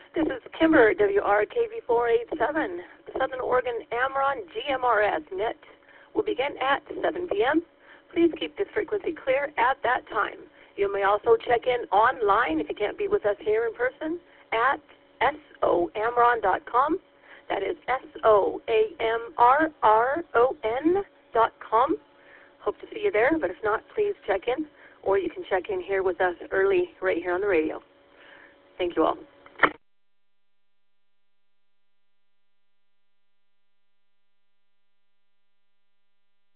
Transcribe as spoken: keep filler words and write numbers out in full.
This is Kimber, W R K V four eighty-seven. The Southern Oregon Amron G M R S net will begin at seven p m Please keep this frequency clear at that time. You may also check in online if you can't be with us here in person at somron dot com. That is S O A M R R O N dot com. Hope to see you there, but if not, please check in, or you can check in here with us early right here on the radio. Thank you all.